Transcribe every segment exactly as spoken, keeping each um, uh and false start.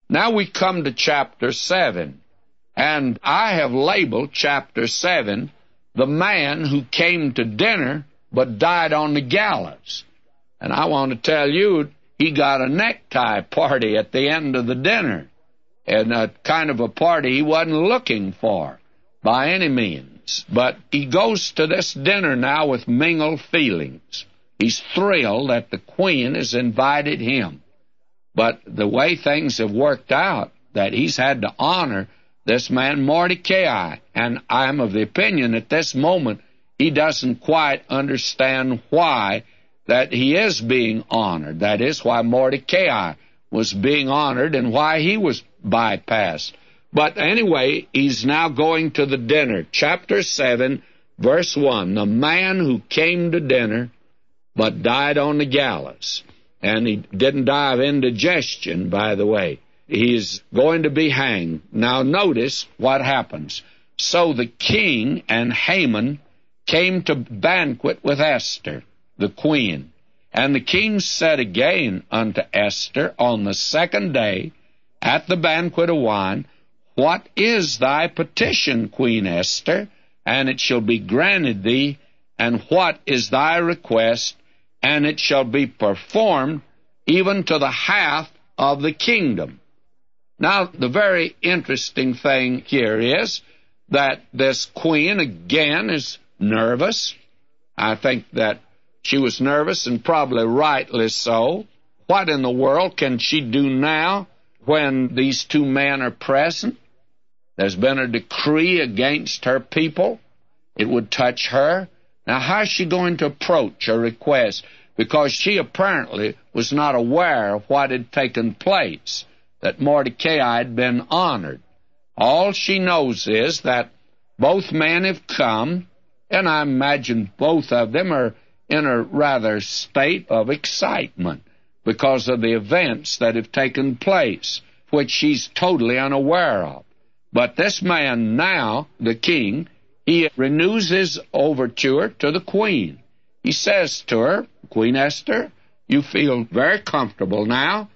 Now we come to chapter seven, and I have labeled chapter seven, the man who came to dinner but died on the gallows. And I want to tell you, he got a necktie party at the end of the dinner, and a kind of a party he wasn't looking for by any means. But he goes to this dinner now with mingled feelings. He's thrilled that the queen has invited him. But the way things have worked out, that he's had to honor this man Mordecai. And I'm of the opinion at this moment he doesn't quite understand why that he is being honored. That is why Mordecai was being honored and why he was bypassed. But anyway, he's now going to the dinner. Chapter seven, verse one, the man who came to dinner but died on the gallows. And he didn't die of indigestion, by the way. He's going to be hanged. Now notice what happens. So the king and Haman came to banquet with Esther, the queen. And the king said again unto Esther on the second day at the banquet of wine, What is thy petition, Queen Esther? And it shall be granted thee. And what is thy request? And it shall be performed even to the half of the kingdom. Now, the very interesting thing here is that this queen, again, is nervous. I think that she was nervous, and probably rightly so. What in the world can she do now when these two men are present? There's been a decree against her people. It would touch her. Now, how is she going to approach her request? Because she apparently was not aware of what had taken place, that Mordecai had been honored. All she knows is that both men have come, and I imagine both of them are in a rather state of excitement because of the events that have taken place, which she's totally unaware of. But this man now, the king, he renews his overture to the queen. He says to her, Queen Esther, you feel very comfortable now,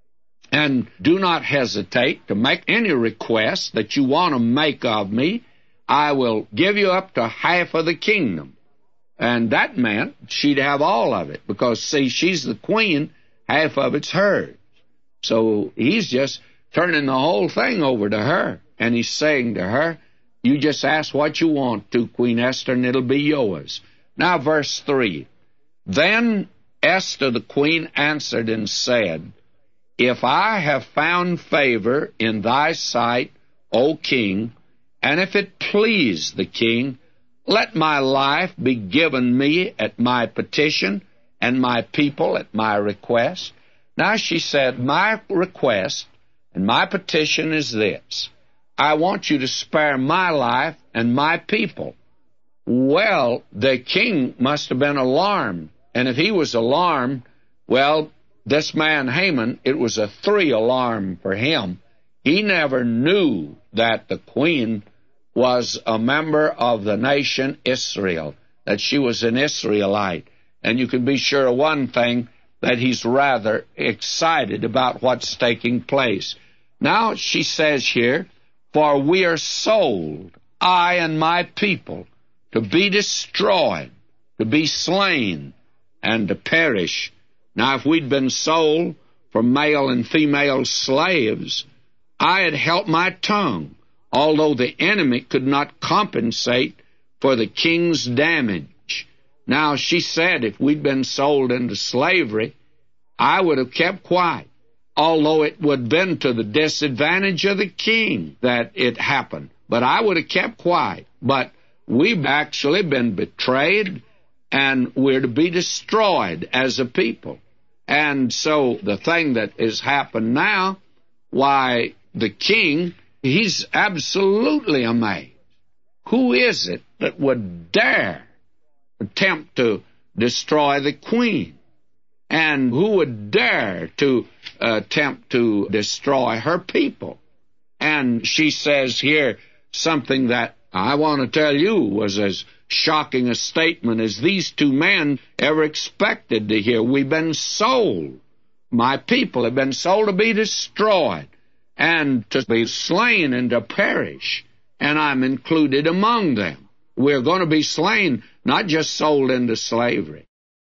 and do not hesitate to make any request that you want to make of me. I will give you up to half of the kingdom. And that meant she'd have all of it, because, see, she's the queen, half of it's hers. So he's just turning the whole thing over to her, and he's saying to her, you just ask what you want to, Queen Esther, and it'll be yours. Now, verse three. Then Esther the queen answered and said, If I have found favor in thy sight, O king, and if it please the king, let my life be given me at my petition, and my people at my request. Now she said, my request and my petition is this. I want you to spare my life and my people. Well, the king must have been alarmed. And if he was alarmed, well, this man Haman, it was a three alarm for him. He never knew that the queen was a member of the nation Israel, that she was an Israelite. And you can be sure of one thing, that he's rather excited about what's taking place. Now she says here, For we are sold, I and my people, to be destroyed, to be slain, and to perish. Now, if we'd been sold for male and female slaves, I had held my tongue, although the enemy could not compensate for the king's damage. Now, she said if we'd been sold into slavery, I would have kept quiet, although it would have been to the disadvantage of the king that it happened. But I would have kept quiet. But we've actually been betrayed, and we're to be destroyed as a people. And so the thing that has happened now, why, the king, he's absolutely amazed. Who is it that would dare attempt to destroy the queen? And who would dare to attempt to destroy her people? And she says here something that I want to tell you was as shocking a statement as these two men ever expected to hear. We've been sold. My people have been sold to be destroyed. and to be slain and to perish, and I'm included among them. We're going to be slain, not just sold into slavery.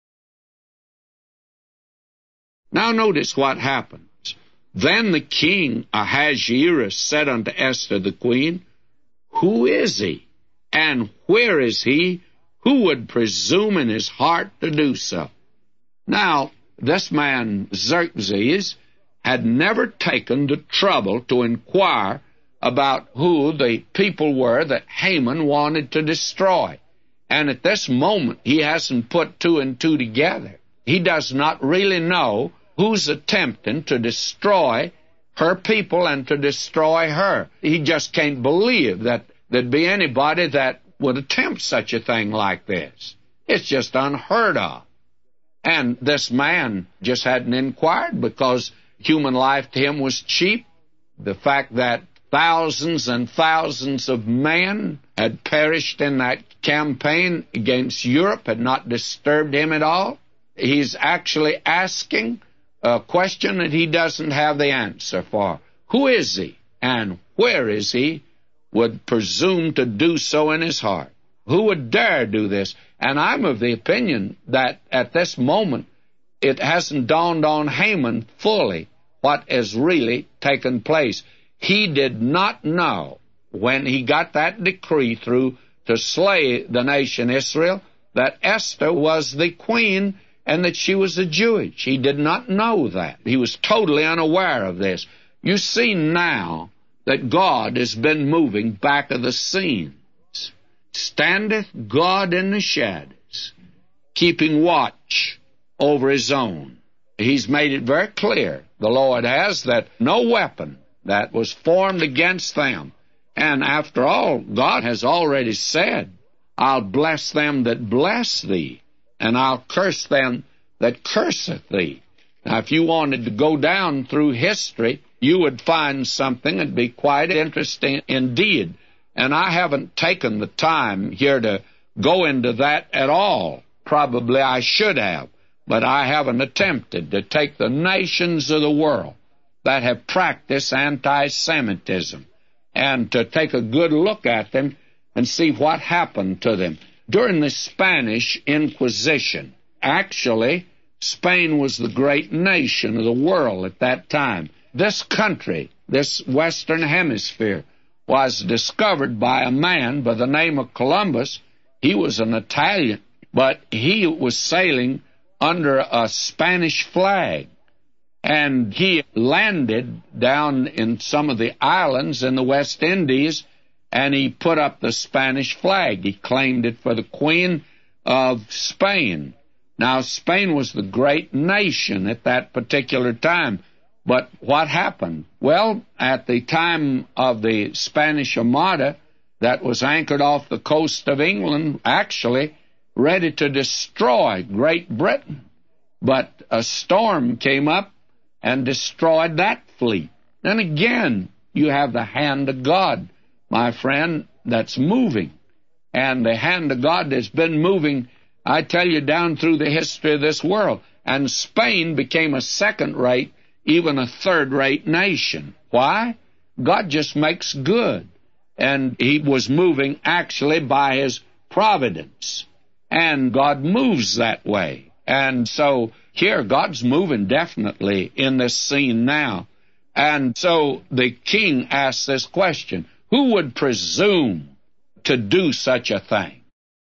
Now notice what happens. Then the king Ahasuerus said unto Esther the queen, Who is he, and where is he who would presume in his heart to do so? Now, this man Xerxes had never taken the trouble to inquire about who the people were that Haman wanted to destroy. And at this moment, he hasn't put two and two together. He does not really know who's attempting to destroy her people and to destroy her. He just can't believe that there'd be anybody that would attempt such a thing like this. It's just unheard of. And this man just hadn't inquired because human life to him was cheap. The fact that thousands and thousands of men had perished in that campaign against Europe had not disturbed him at all. He's actually asking a question that he doesn't have the answer for. Who is he, and where is he, would presume to do so in his heart? Who would dare do this? And I'm of the opinion that at this moment it hasn't dawned on Haman fully what has really taken place. He did not know when he got that decree through to slay the nation Israel that Esther was the queen and that she was a Jewess. He did not know that. He was totally unaware of this. You see now that God has been moving back of the scenes. Standeth God in the shadows, keeping watch over his own. He's made it very clear, the Lord has, that no weapon that was formed against them. And after all, God has already said, I'll bless them that bless thee, and I'll curse them that curseth thee. Now, if you wanted to go down through history, you would find something that'd be quite interesting indeed. And I haven't taken the time here to go into that at all. Probably I should have, but I haven't attempted to take the nations of the world that have practiced anti-Semitism and to take a good look at them and see what happened to them. During the Spanish Inquisition, actually, Spain was the great nation of the world at that time. This country, this Western Hemisphere, was discovered by a man by the name of Columbus. He was an Italian, but he was sailing under a Spanish flag. And he landed down in some of the islands in the West Indies, and he put up the Spanish flag. He claimed it for the Queen of Spain. Now, Spain was the great nation at that particular time. But what happened? Well, at the time of the Spanish Armada that was anchored off the coast of England, actually ready to destroy Great Britain, but a storm came up and destroyed that fleet. Then again, you have the hand of God, my friend, that's moving. And the hand of God that's been moving, I tell you, down through the history of this world. And Spain became a second-rate, even a third-rate nation. Why? God just makes good. And he was moving actually by his providence. And God moves that way. And so here, God's moving definitely in this scene now. And so the king asked this question, who would presume to do such a thing?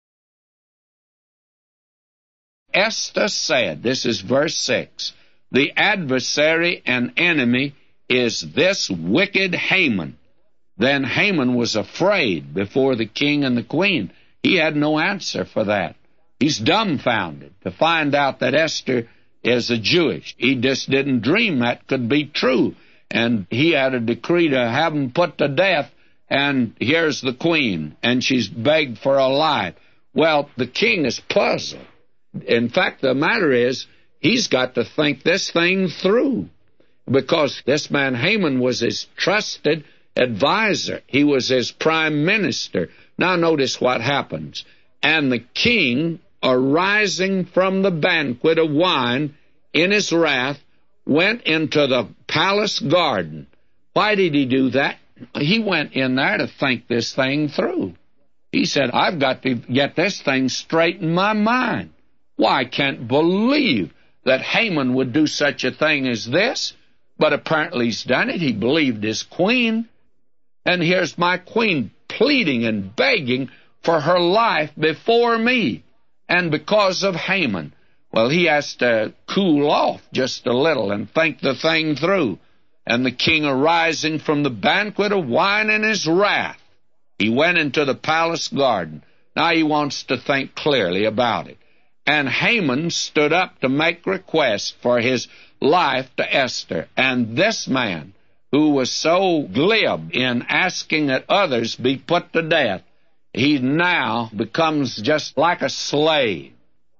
Esther said, this is verse six, the adversary and enemy is this wicked Haman. Then Haman was afraid before the king and the queen. He had no answer for that. He's dumbfounded to find out that Esther is a Jewess. He just didn't dream that could be true. And he had a decree to have him put to death, and here's the queen, and she's begged for a life. Well, the king is puzzled. In fact, the matter is, he's got to think this thing through, because this man Haman was his trusted advisor. He was his prime minister. Now notice what happens. And the king, arising from the banquet of wine in his wrath, went into the palace garden. Why did he do that? He went in there to think this thing through. He said, I've got to get this thing straight in my mind. Why, I can't believe that Haman would do such a thing as this. But apparently he's done it. He believed his queen. And here's my queen pleading and begging for her life before me. And because of Haman, well, he has to cool off just a little and think the thing through. And the king, arising from the banquet of wine in his wrath, he went into the palace garden. Now he wants to think clearly about it. And Haman stood up to make request for his life to Esther. And this man, who was so glib in asking that others be put to death, he now becomes just like a slave.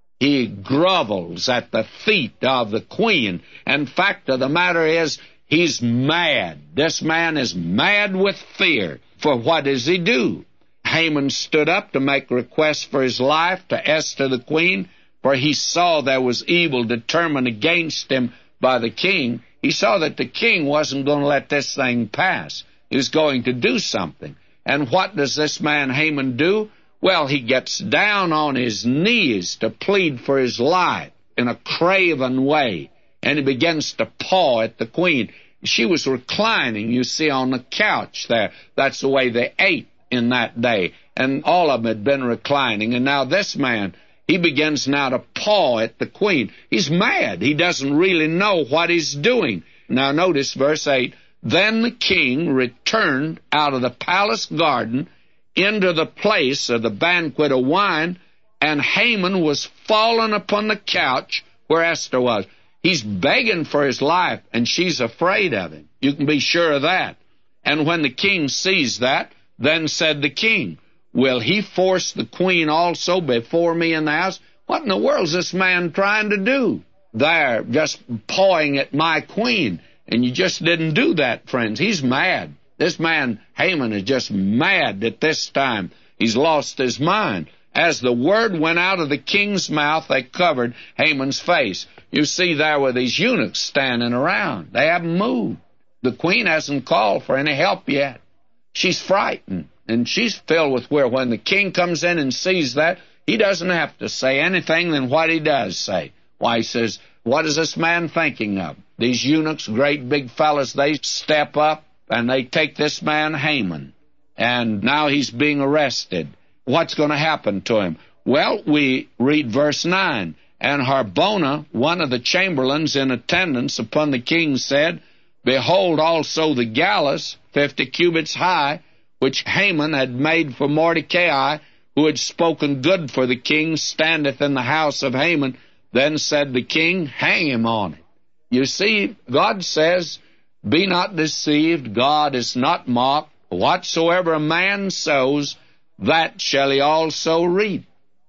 He grovels at the feet of the queen. And fact of the matter is, he's mad. This man is mad with fear. For what does he do? Haman stood up to make request for his life to Esther the queen, for he saw there was evil determined against him by the king. He saw that the king wasn't going to let this thing pass. He was going to do something. And what does this man Haman do? Well, he gets down on his knees to plead for his life in a craven way, and he begins to paw at the queen. She was reclining, you see, on the couch there. That's the way they ate in that day, and all of them had been reclining. And now this man, he begins now to paw at the queen. He's mad. He doesn't really know what he's doing. Now notice verse eight. Then the king returned out of the palace garden into the place of the banquet of wine, and Haman was fallen upon the couch where Esther was. He's begging for his life, and she's afraid of him. You can be sure of that. And when the king sees that, then said the king, will he force the queen also before me in the house? What in the world is this man trying to do? There, just pawing at my queen. And you just didn't do that, friends. He's mad. This man, Haman, is just mad at this time. He's lost his mind. As the word went out of the king's mouth, they covered Haman's face. You see, there were these eunuchs standing around. They haven't moved. The queen hasn't called for any help yet. She's frightened, and she's filled with fear. When the king comes in and sees that, he doesn't have to say anything than what he does say. Why, he says, what is this man thinking of? These eunuchs, great big fellas, they step up, and they take this man Haman, and now he's being arrested. What's going to happen to him? Well, we read verse nine. And Harbona, one of the chamberlains in attendance upon the king, said, behold also the gallows, fifty cubits high, which Haman had made for Mordecai, who had spoken good for the king, standeth in the house of Haman. Then said the king, hang him on it. You see, God says, be not deceived, God is not mocked. Whatsoever a man sows, that shall he also reap.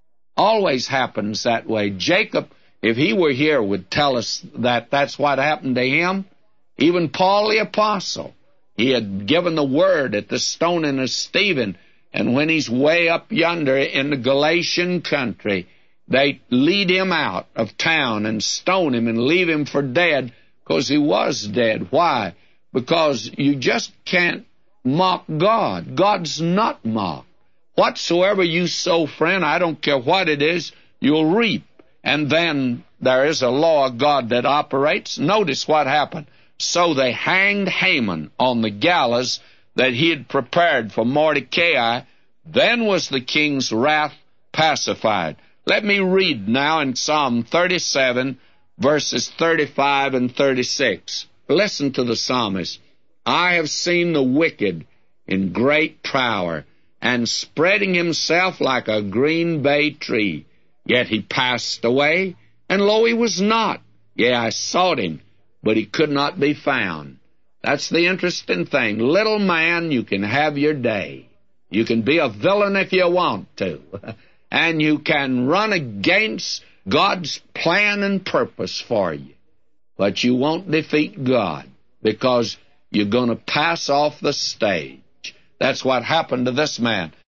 Always happens that way. Jacob, if he were here, would tell us that that's what happened to him. Even Paul the Apostle, he had given the word at the stoning of Stephen, and when he's way up yonder in the Galatian country, they lead him out of town and stone him and leave him for dead, because he was dead. Why? Because you just can't mock God. God's not mocked. Whatsoever you sow, friend, I don't care what it is, you'll reap. And then there is a law of God that operates. Notice what happened. So they hanged Haman on the gallows that he had prepared for Mordecai. Then was the king's wrath pacified. Let me read now in Psalm thirty-seven, verses thirty-five and thirty-six. Listen to the psalmist. I have seen the wicked in great power, and spreading himself like a green bay tree. Yet he passed away, and lo, he was not. Yea, I sought him, but he could not be found. That's the interesting thing. Little man, you can have your day. You can be a villain if you want to. And you can run against God's plan and purpose for you. But you won't defeat God, because you're going to pass off the stage. That's what happened to this man.